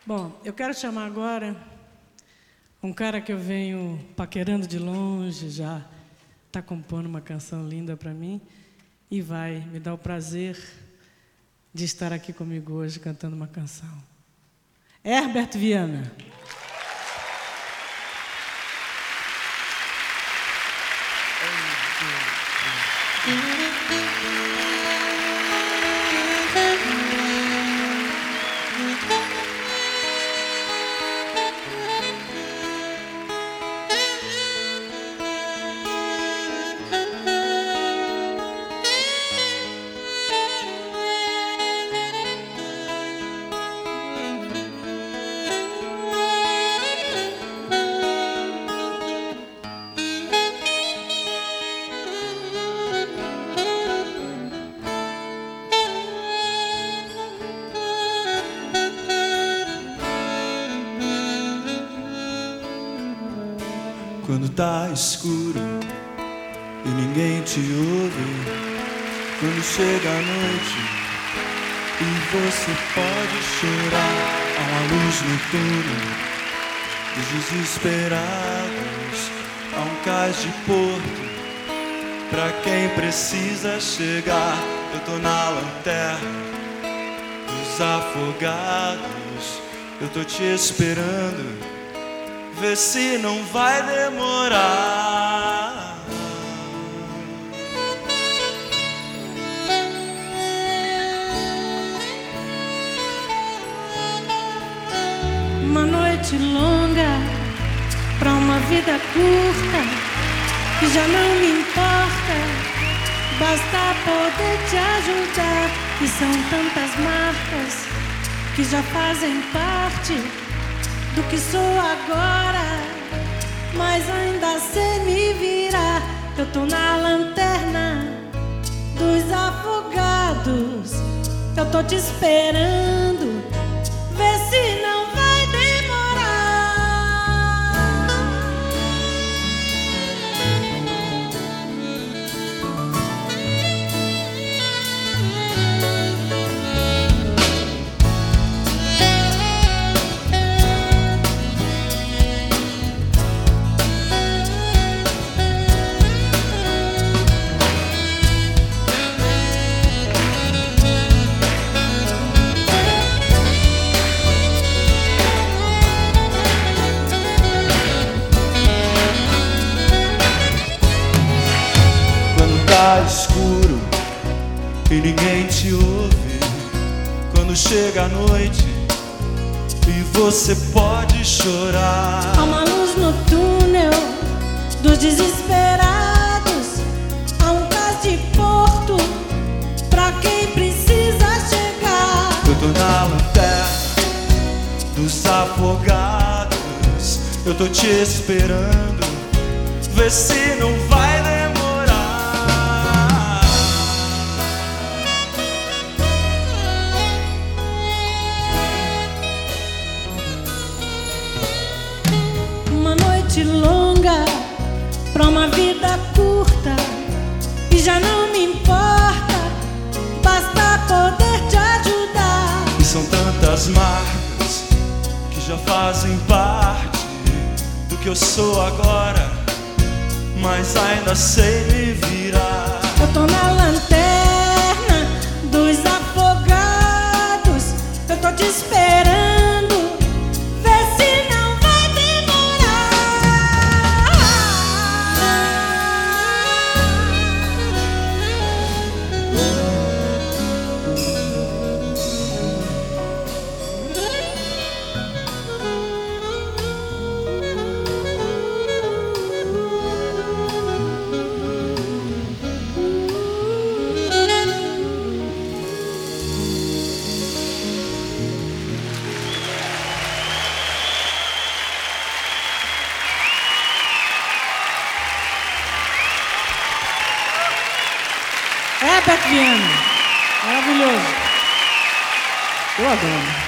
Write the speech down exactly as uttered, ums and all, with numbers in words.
Bom, eu quero chamar agora um cara que eu venho paquerando de longe, já está compondo uma canção linda para mim e vai me dar o prazer de estar aqui comigo hoje cantando uma canção. Herbert Viana. Quando tá escuro e ninguém te ouve, quando chega a noite e você pode chorar, há uma luz no túnel dos desesperados, há um cais de porto pra quem precisa chegar. Eu tô na lanterna dos afogados, eu tô te esperando, vê se não vai demorar. Uma noite longa pra uma vida curta, que já não me importa, basta poder te ajudar. E são tantas marcas que já fazem parte do que sou agora, mas ainda sei me virar. Eu tô na lanterna dos afogados, eu tô te esperando, vê se não vai demorar. Tá escuro e ninguém te ouve, quando chega a noite e você pode chorar, Há uma luz no túnel dos desesperados, há um cais de porto pra quem precisa chegar. eu tô na lanterna dos afogados, eu tô te esperando, vê se não vai demorar. Longa pra uma vida curta, e já não me importa, basta poder te ajudar. E são tantas marcas que já fazem parte do que eu sou agora, mas ainda sei me virar. Eu tô na lanterna dos afogados, eu tô te esperando, vê se não vai Herbert Viana, maravilhoso, eu adoro.